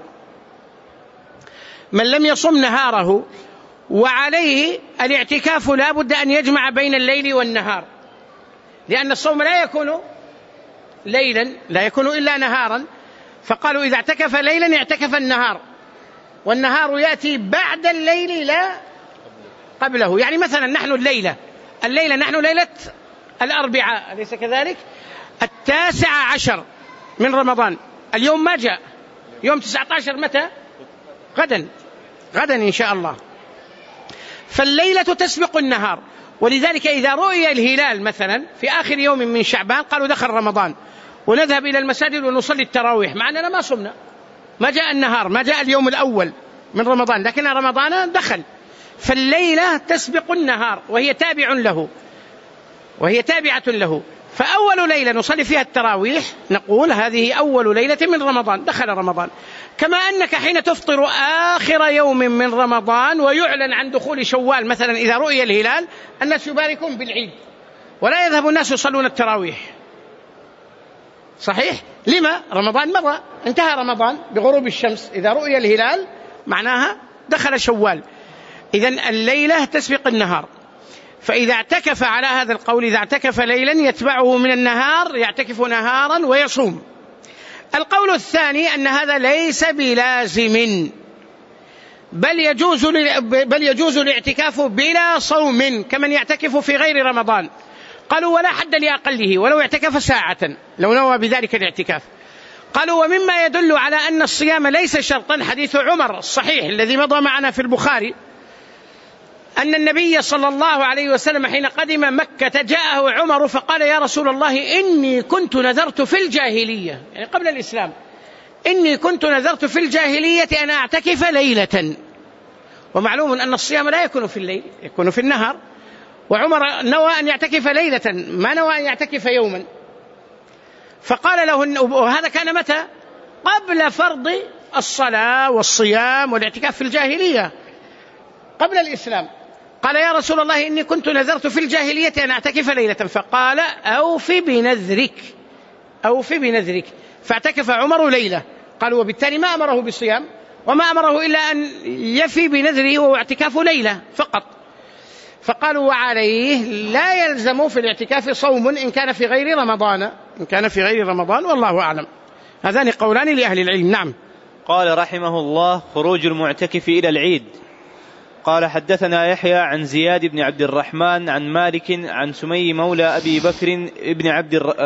من لم يصم نهاره وعليه الاعتكاف لا بد أن يجمع بين الليل والنهار، لأن الصوم لا يكون ليلا، لا يكون إلا نهارا. فقالوا إذا اعتكف ليلا اعتكف النهار، والنهار يأتي بعد الليل لا قبله. يعني مثلا نحن الليلة الليلة نحن ليلة الأربعاء، أليس كذلك؟ التاسع عشر من رمضان، اليوم ما جاء، يوم تسعة عشر متى؟ غدا غدا إن شاء الله. فالليلة تسبق النهار، ولذلك إذا رؤي الهلال مثلا في آخر يوم من شعبان قالوا دخل رمضان، ونذهب إلى المساجد ونصلي التراويح مع أننا ما صمنا، ما جاء النهار، ما جاء اليوم الأول من رمضان، لكن رمضان دخل. فالليلة تسبق النهار وهي تابع له وهي تابعة له. فأول ليلة نصلي فيها التراويح نقول هذه أول ليلة من رمضان، دخل رمضان. كما أنك حين تفطر آخر يوم من رمضان ويعلن عن دخول شوال مثلا إذا رؤي الهلال، الناس يباركون بالعيد ولا يذهب الناس يصلون التراويح، صحيح؟ لما؟ رمضان مضى، انتهى رمضان بغروب الشمس، إذا رؤي الهلال معناها دخل شوال. إذن الليلة تسبق النهار. فإذا اعتكف على هذا القول، إذا اعتكف ليلا يتبعه من النهار يعتكف نهارا ويصوم. القول الثاني أن هذا ليس بلازم، بل يجوز بل يجوز الاعتكاف بلا صوم كمن يعتكف في غير رمضان. قالوا ولا حد لأقله ولو اعتكف ساعة لو نوى بذلك الاعتكاف. قالوا ومما يدل على أن الصيام ليس شرطا حديث عمر الصحيح الذي مضى معنا في البخاري، أن النبي صلى الله عليه وسلم حين قدم مكة جاءه عمر فقال: يا رسول الله إني كنت نذرت في الجاهلية، يعني قبل الإسلام، إني كنت نذرت في الجاهلية أن أعتكف ليلة. ومعلوم أن الصيام لا يكون في الليل، يكون في النهار، وعمر نوى أن يعتكف ليلة ما نوى أن يعتكف يوما. فقال له، وهذا كان متى؟ قبل فرض الصلاة والصيام والاعتكاف في الجاهلية قبل الإسلام. قال: يا رسول الله إني كنت نذرت في الجاهلية أن أعتكف ليلة. فقال: أوفي بنذرك أوفي بنذرك فاعتكف عمر ليلة. قالوا وبالتالي ما أمره بالصيام وما أمره إلا أن يفي بنذره وهو اعتكاف ليلة فقط. فقالوا وعليه لا يلزم في الاعتكاف صوم إن كان في غير رمضان إن كان في غير رمضان والله أعلم. هذان قولان لأهل العلم. نعم. قال رحمه الله: خروج المعتكف إلى العيد. قال حدثنا يحيى عن زياد بن عبد الرحمن عن مالك عن سمي مولى أبي بكر ابن عبد الر...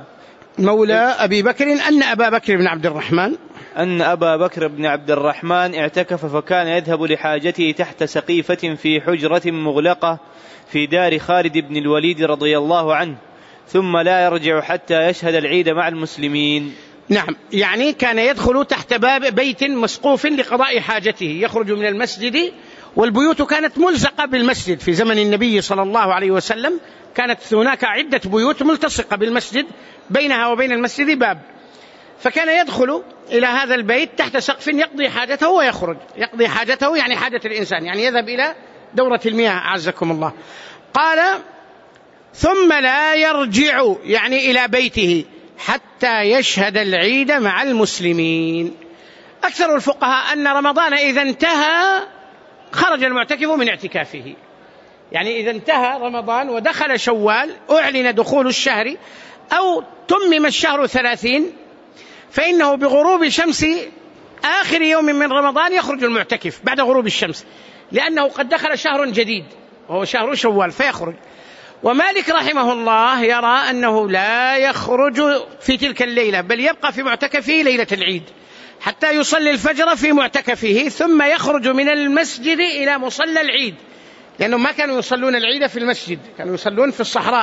مولى أبي بكر أن أبا بكر بن عبد الرحمن أن أبا بكر بن عبد الرحمن اعتكف فكان يذهب لحاجته تحت سقيفة في حجرة مغلقة في دار خالد بن الوليد رضي الله عنه، ثم لا يرجع حتى يشهد العيد مع المسلمين. نعم، يعني كان يدخل تحت باب بيت مسقوف لقضاء حاجته، يخرج من المسجد، والبيوت كانت ملصقة بالمسجد في زمن النبي صلى الله عليه وسلم، كانت هناك عدة بيوت ملتصقة بالمسجد بينها وبين المسجد باب، فكان يدخل إلى هذا البيت تحت سقف يقضي حاجته ويخرج. يقضي حاجته يعني حاجة الإنسان، يعني يذهب إلى دورة المياه أعزكم الله. قال ثم لا يرجع يعني إلى بيته حتى يشهد العيد مع المسلمين. أكثر الفقهاء أن رمضان إذا انتهى خرج المعتكف من اعتكافه، يعني إذا انتهى رمضان ودخل شوال أعلن دخول الشهر أو تمم الشهر ثلاثين، فإنه بغروب شمس آخر يوم من رمضان يخرج المعتكف بعد غروب الشمس، لأنه قد دخل شهر جديد وهو شهر شوال فيخرج. ومالك رحمه الله يرى أنه لا يخرج في تلك الليلة، بل يبقى في معتكفه ليلة العيد حتى يصلي الفجر في معتكفه، ثم يخرج من المسجد إلى مصلى العيد، لأنهم ما كانوا يصلون العيد في المسجد، كانوا يصلون في الصحراء،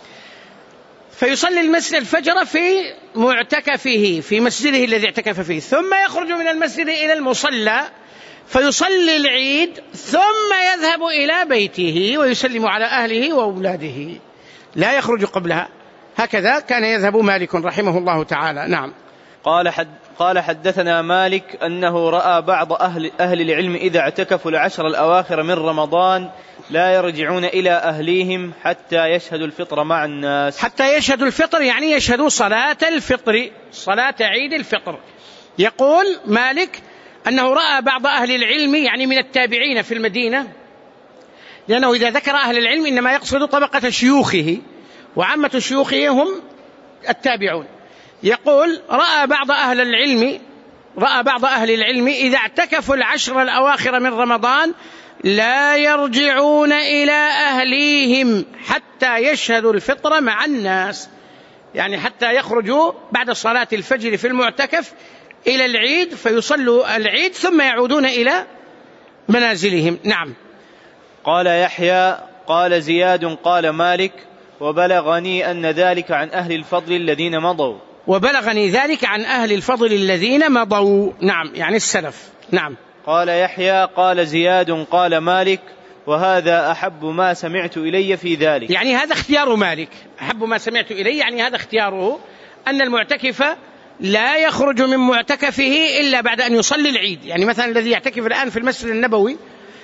فيصلي المسجد الفجر في معتكفه في مسجده الذي اعتكف فيه، ثم يخرج من المسجد إلى المصلى فيصلي العيد ثم يذهب إلى بيته ويسلم على أهله وأولاده، لا يخرج قبلها. هكذا كان يذهب مالك رحمه الله تعالى. نعم. قال حد قال حدثنا مالك أنه رأى بعض أهل, أهل العلم إذا اعتكفوا العشر الأواخر من رمضان لا يرجعون إلى أهليهم حتى يشهدوا الفطر مع الناس. حتى يشهدوا الفطر يعني يشهدوا صلاة الفطر، صلاة عيد الفطر. يقول مالك أنه رأى بعض أهل العلم يعني من التابعين في المدينة، لأنه إذا ذكر أهل العلم إنما يقصد طبقة شيوخه، وعامة شيوخه هم التابعون. يقول رأى بعض أهل العلم رأى بعض أهل العلم إذا اعتكفوا العشر الأواخر من رمضان لا يرجعون إلى أهليهم حتى يشهدوا الفطر مع الناس، يعني حتى يخرجوا بعد صلاة الفجر في المعتكف إلى العيد فيصلوا العيد ثم يعودون إلى منازلهم. نعم. قال يحيى قال زياد قال مالك وبلغني أن ذلك عن أهل الفضل الذين مضوا. وبلغني ذلك عن أهل الفضل الذين مضوا. نعم، يعني السلف. نعم. قال يحيى قال زياد قال مالك وهذا أحب ما سمعت إلي في ذلك. يعني هذا اختيار مالك، أحب ما سمعت إلي يعني هذا اختياره، أن المعتكف لا يخرج من معتكفه إلا بعد أن يصلي العيد. يعني مثلا الذي يعتكف الآن في المسجد النبوي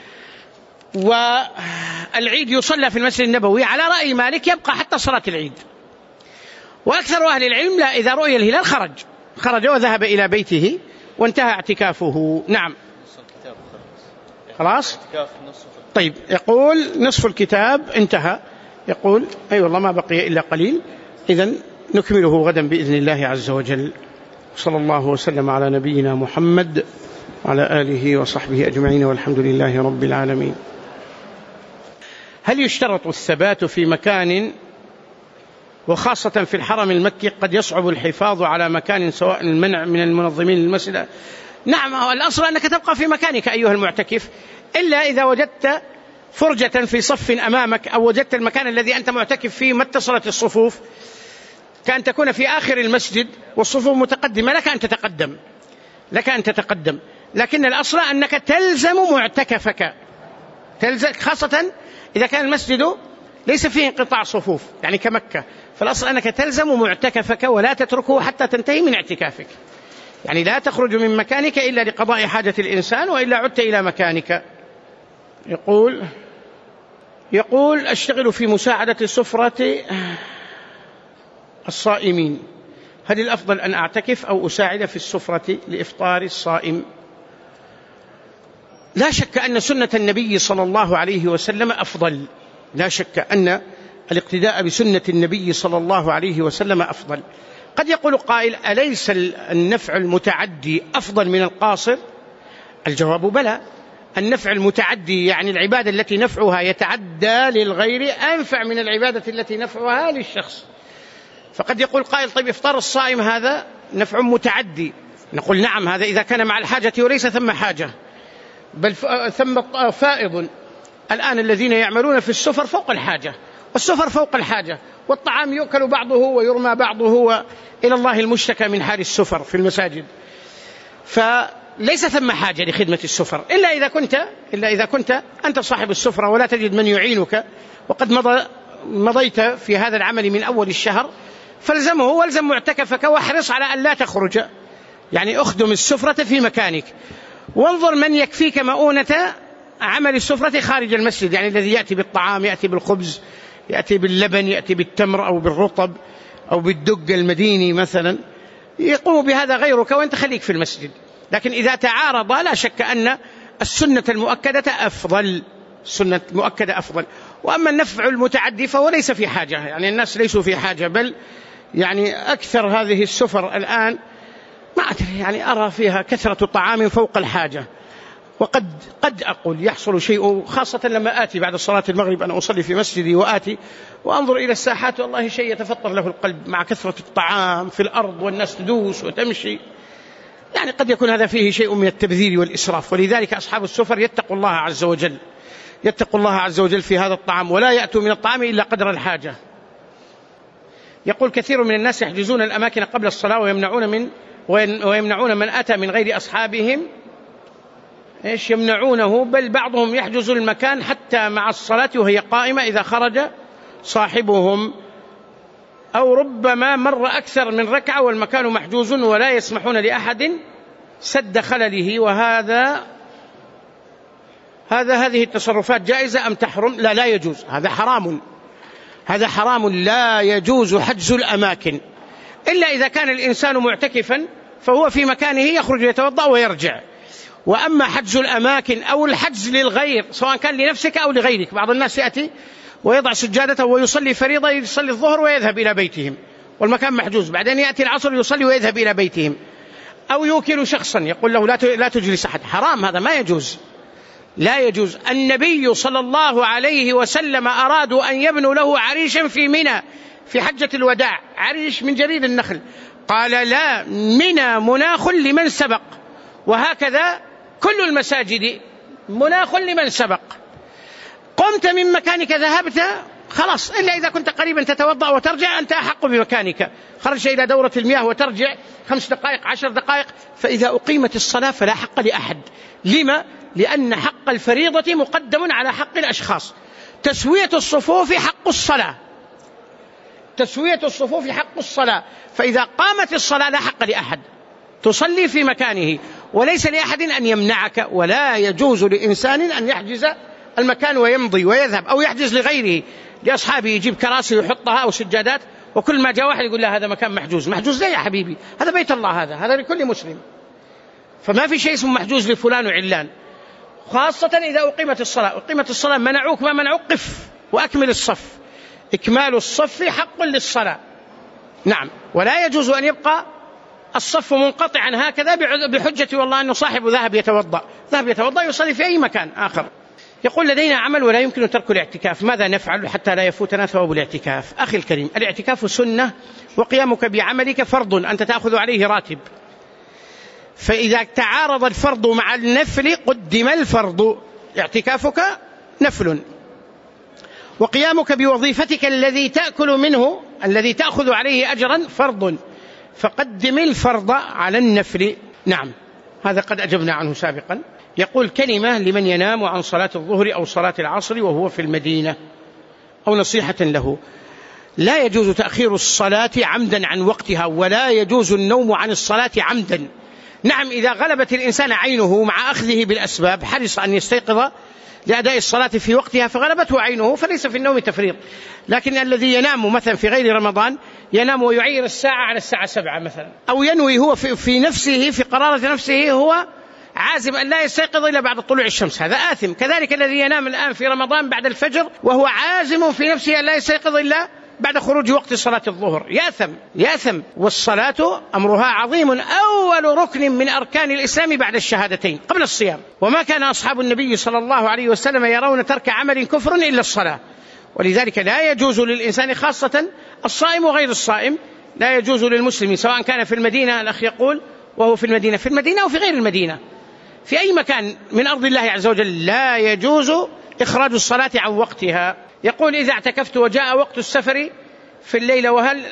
والعيد يصلى في المسجد النبوي على رأي مالك يبقى حتى صلاة العيد. وأكثر أهل العلم لا، إذا رؤي الهلال خرج خرج وذهب إلى بيته وانتهى اعتكافه. نعم. خلاص. طيب، يقول نصف الكتاب انتهى. يقول أي أيوة والله ما بقي إلا قليل، إذن نكمله غدا بإذن الله عز وجل. صلى الله وسلم على نبينا محمد وعلى آله وصحبه أجمعين، والحمد لله رب العالمين. هل يشترط الثبات في مكان، وخاصة في الحرم المكي قد يصعب الحفاظ على مكان سواء المنع من المنظمين للمسجد؟ نعم، الأصل أنك تبقى في مكانك أيها المعتكف، إلا إذا وجدت فرجة في صف أمامك أو وجدت المكان الذي أنت معتكف فيه ما اتصلت الصفوف، كأن تكون في آخر المسجد والصفوف متقدمة، لك أن تتقدم لك أن تتقدم لكن الأصل أنك تلزم معتكفك، تلزم، خاصة إذا كان المسجد ليس فيه انقطاع صفوف يعني كمكة، فالأصل أنك تلزم معتكفك ولا تتركه حتى تنتهي من اعتكافك. يعني لا تخرج من مكانك إلا لقضاء حاجة الإنسان، وإلا عدت إلى مكانك. يقول يقول أشتغل في مساعدة سفرة الصائمين، هل الأفضل أن أعتكف أو أساعد في السفرة لإفطار الصائم؟ لا شك أن سنة النبي صلى الله عليه وسلم أفضل، لا شك أن الاقتداء بسنة النبي صلى الله عليه وسلم أفضل. قد يقول قائل أليس النفع المتعدي أفضل من القاصر؟ الجواب بلى، النفع المتعدي يعني العبادة التي نفعها يتعدى للغير أنفع من العبادة التي نفعها للشخص. فقد يقول قائل طيب إفطار الصائم هذا نفع متعدي، نقول نعم، هذا إذا كان مع الحاجة وليس ثم حاجة، بل ثم فائض. الآن الذين يعملون في السفر فوق الحاجة، والسفر فوق الحاجة، والطعام يؤكل بعضه ويرمى بعضه، وإلى الله المشتكى من حال السفر في المساجد، فليس ثم حاجة لخدمة السفر إلا إذا كنت إلا إذا كنت أنت صاحب السفرة ولا تجد من يعينك، وقد مضى مضيت في هذا العمل من أول الشهر، فالزمه والزم معتكفك واحرص على أن لا تخرج، يعني أخدم السفرة في مكانك، وانظر من يكفيك مؤونة عمل السفرة خارج المسجد، يعني الذي يأتي بالطعام، يأتي بالخبز، يأتي باللبن، يأتي بالتمر أو بالرطب أو بالدق المديني مثلا، يقوم بهذا غيرك وأنت خليك في المسجد. لكن إذا تعارض لا شك أن السنة المؤكدة أفضل، السنة المؤكدة أفضل. وأما النفع المتعدي فهو ليس في حاجة، يعني الناس ليسوا في حاجة، بل يعني أكثر هذه السفر الآن ما أدري، يعني أرى فيها كثرة طعام فوق الحاجة. وقد قد أقول يحصل شيء، خاصة لما آتي بعد صلاة المغرب أنا أصلي في مسجدي وآتي وأنظر إلى الساحات، والله شيء يتفطر له القلب مع كثرة الطعام في الأرض والناس تدوس وتمشي، يعني قد يكون هذا فيه شيء من التبذير والإسراف. ولذلك أصحاب السفر يتقوا الله عز وجل يتقوا الله عز وجل في هذا الطعام، ولا يأتوا من الطعام إلا قدر الحاجة. يقول كثير من الناس يحجزون الأماكن قبل الصلاة ويمنعون من ويمنعون من أتى من غير أصحابهم إيش يمنعونه، بل بعضهم يحجز المكان حتى مع الصلاة وهي قائمة إذا خرج صاحبهم، أو ربما مر أكثر من ركعة والمكان محجوز ولا يسمحون لأحد سد خلله. وهذا هذا هذه التصرفات جائزة أم تحرم؟ لا لا يجوز، هذا حرام، هذا حرام، لا يجوز حجز الأماكن إلا إذا كان الإنسان معتكفا فهو في مكانه يخرج يتوضأ ويرجع. وأما حجز الأماكن أو الحجز للغير سواء كان لنفسك أو لغيرك، بعض الناس يأتي ويضع سجادته ويصلي فريضة، يصلي الظهر ويذهب إلى بيتهم والمكان محجوز، بعدين يأتي العصر يصلي ويذهب إلى بيتهم، أو يوكل شخصا يقول له لا تجلس أحد، حرام، هذا ما يجوز، لا يجوز. النبي صلى الله عليه وسلم أرادوا أن يبنوا له عريشا في منى في حجة الوداع، عريش من جريد النخل، قال لا، منى مناخ لمن سبق، وهكذا كل المساجد مناخ لمن سبق. قمت من مكانك ذهبت خلاص، إلا إذا كنت قريبا تتوضأ وترجع أنت أحق بمكانك، خرجت إلى دورة المياه وترجع خمس دقائق عشر دقائق، فإذا أقيمت الصلاة فلا حق لأحد. لما؟ لأن حق الفريضة مقدم على حق الأشخاص. تسوية الصفوف حق الصلاة، تسوية الصفوف حق الصلاة، فإذا قامت الصلاة لا حق لأحد، تصلي في مكانه وليس لأحد أن يمنعك. ولا يجوز لإنسان أن يحجز المكان ويمضي ويذهب، أو يحجز لغيره، لأصحابه يجيب كراسي ويحطها أو سجادات، وكل ما جاء واحد يقول له هذا مكان محجوز. محجوز ليه يا حبيبي؟ هذا بيت الله، هذا هذا لكل مسلم، فما في شيء اسمه محجوز لفلان وعلان. خاصة إذا أقيمت الصلاة، أقيمت الصلاة منعوك ما منعوك، قف وأكمل الصف، إكمال الصف حق للصلاة. نعم، ولا يجوز أن يبقى الصف منقطعا هكذا بحجة والله أنه صاحب ذهب يتوضأ، ذهب يتوضأ يصلي في أي مكان آخر. يقول لدينا عمل ولا يمكن ترك الاعتكاف، ماذا نفعل حتى لا يفوتنا ثواب الاعتكاف؟ أخي الكريم، الاعتكاف سنة وقيامك بعملك فرض أنت تأخذ عليه راتب، فإذا تعارض الفرض مع النفل قدم الفرض. اعتكافك نفل، وقيامك بوظيفتك الذي تأكل منه الذي تأخذ عليه أجرا فرض، فقدم الفرض على النفل. نعم، هذا قد أجبنا عنه سابقا. يقول كلمة لمن ينام عن صلاة الظهر أو صلاة العصر وهو في المدينة، أو نصيحة له. لا يجوز تأخير الصلاة عمدا عن وقتها، ولا يجوز النوم عن الصلاة عمدا. نعم، إذا غلبت الإنسان عينه مع أخذه بالأسباب، حرص أن يستيقظ لأداء الصلاة في وقتها فغلبته عينه، فليس في النوم تفريط. لكن الذي ينام مثلا في غير رمضان ينام ويعير الساعة على الساعة سبعة مثلا، أو ينوي هو في, في نفسه في قرارة نفسه هو عازم أن لا يستيقظ إلا بعد طلوع الشمس، هذا آثم. كذلك الذي ينام الآن في رمضان بعد الفجر وهو عازم في نفسه أن لا يستيقظ إلا بعد خروج وقت صلاة الظهر، يأثم يأثم. والصلاة أمرها عظيم، أول ركن من أركان الإسلام بعد الشهادتين قبل الصيام. وما كان أصحاب النبي صلى الله عليه وسلم يرون ترك عمل كفر إلا الصلاة، ولذلك لا يجوز للإنسان، خاصة الصائم وغير الصائم، لا يجوز للمسلم سواء كان في المدينة، الأخ يقول وهو في المدينة، في المدينة أو في غير المدينة، في أي مكان من أرض الله عز وجل، لا يجوز إخراج الصلاة عن وقتها. يقول إذا اعتكفت وجاء وقت السفر في الليلة وهل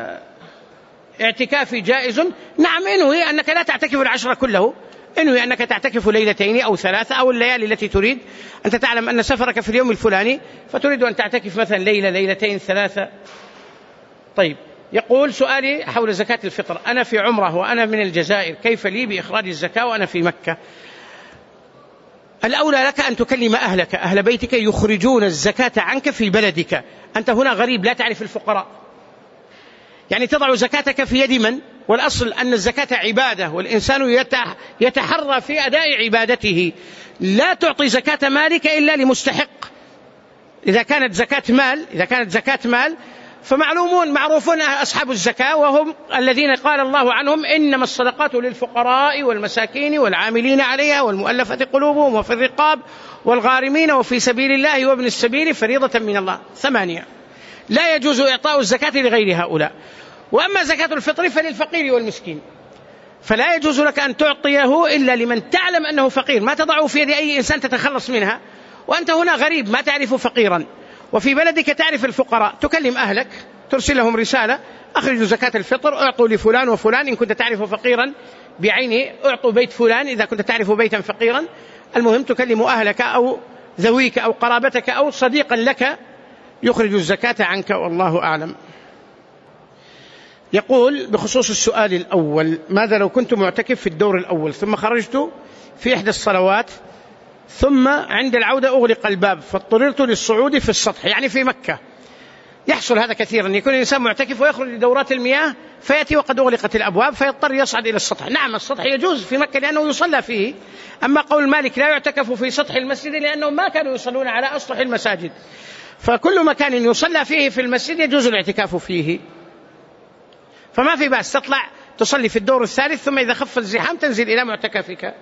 اعتكافي جائز؟ نعم، انوي أنك لا تعتكف العشرة كله، انوي أنك تعتكف ليلتين أو ثلاثة أو الليالي التي تريد. أنت تعلم أن سفرك في اليوم الفلاني فتريد أن تعتكف مثلا ليلة ليلتين ثلاثة. طيب، يقول سؤالي حول زكاة الفطر، أنا في عمره وأنا من الجزائر، كيف لي بإخراج الزكاة وأنا في مكة؟ الأولى لك أن تكلم أهلك، أهل بيتك يخرجون الزكاة عنك في بلدك، أنت هنا غريب لا تعرف الفقراء، يعني تضع زكاتك في يد من؟ والأصل أن الزكاة عبادة، والإنسان يتحرى في أداء عبادته، لا تعطي زكاة مالك إلا لمستحق. إذا كانت زكاة مال إذا كانت زكاة مال فمعلومون معروفون أصحاب الزكاة، وهم الذين قال الله عنهم إنما الصدقات للفقراء والمساكين والعاملين عليها والمؤلفة قلوبهم وفي الرقاب والغارمين وفي سبيل الله وابن السبيل فريضة من الله. ثمانية، لا يجوز إعطاء الزكاة لغير هؤلاء. وأما زكاة الفطر فللفقير والمسكين، فلا يجوز لك أن تعطيه إلا لمن تعلم أنه فقير، ما تضعه في يد أي إنسان تتخلص منها، وأنت هنا غريب ما تعرف فقيرا، وفي بلدك تعرف الفقراء، تكلم أهلك ترسل لهم رسالة أخرجوا زكاة الفطر، أعطوا لفلان وفلان إن كنت تعرف فقيرا بعينه، أعطوا بيت فلان إذا كنت تعرف بيتا فقيرا، المهم تكلم أهلك أو ذويك أو قرابتك أو صديقا لك يخرج الزكاة عنك، والله أعلم. يقول بخصوص السؤال الأول: ماذا لو كنت معتكف في الدور الأول ثم خرجت في إحدى الصلوات ثم عند العودة أغلق الباب فاضطررت للصعود في السطح، يعني في مكة. يحصل هذا كثيرا، يكون الإنسان معتكف ويخرج لدورات المياه فيأتي وقد أغلقت الأبواب فيضطر يصعد إلى السطح. نعم السطح يجوز في مكة لأنه يصلى فيه، أما قول مالك لا يعتكف في سطح المسجد لأنهم ما كانوا يصلون على أسطح المساجد، فكل مكان يصلى فيه في المسجد يجوز الاعتكاف فيه، فما في بأس تطلع تصلي في الدور الثالث ثم إذا خف الزحام تنزل إلى معتكفك.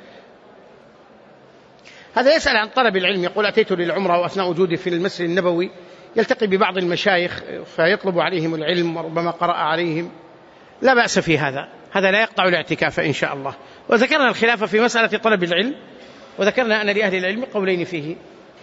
هذا يسأل عن طلب العلم، يقول: أتيت للعمرة وأثناء وجودي في المسجد النبوي يلتقي ببعض المشايخ فيطلب عليهم العلم وربما قرأ عليهم. لا بأس في هذا، هذا لا يقطع الاعتكاف إن شاء الله. وذكرنا الخلاف في مسألة طلب العلم، وذكرنا أن لأهل العلم قولين فيه،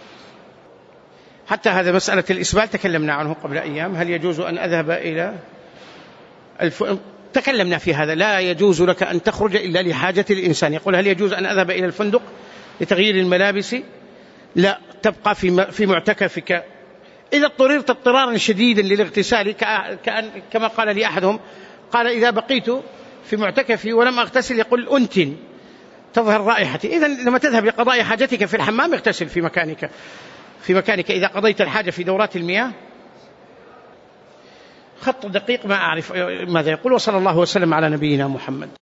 حتى هذا مسألة الإسبال تكلمنا عنه قبل أيام، هل يجوز أن أذهب إلى الف... تكلمنا في هذا. لا يجوز لك أن تخرج إلا لحاجة الإنسان. يقول: هل يجوز أن أذهب إلى الفندق لتغيير الملابس؟ لا، تبقى في في معتكفك. إذا اضطررت اضطرارا شديدا للاغتسال كما قال لي أحدهم، قال: إذا بقيت في معتكفي ولم أغتسل يقول أنتن تظهر رائحتي. إذن لما تذهب لقضاء حاجتك في الحمام اغتسل في مكانك في مكانك إذا قضيت الحاجة في دورات المياه. خط دقيق ما أعرف ماذا يقول. وصلى الله وسلم على نبينا محمد.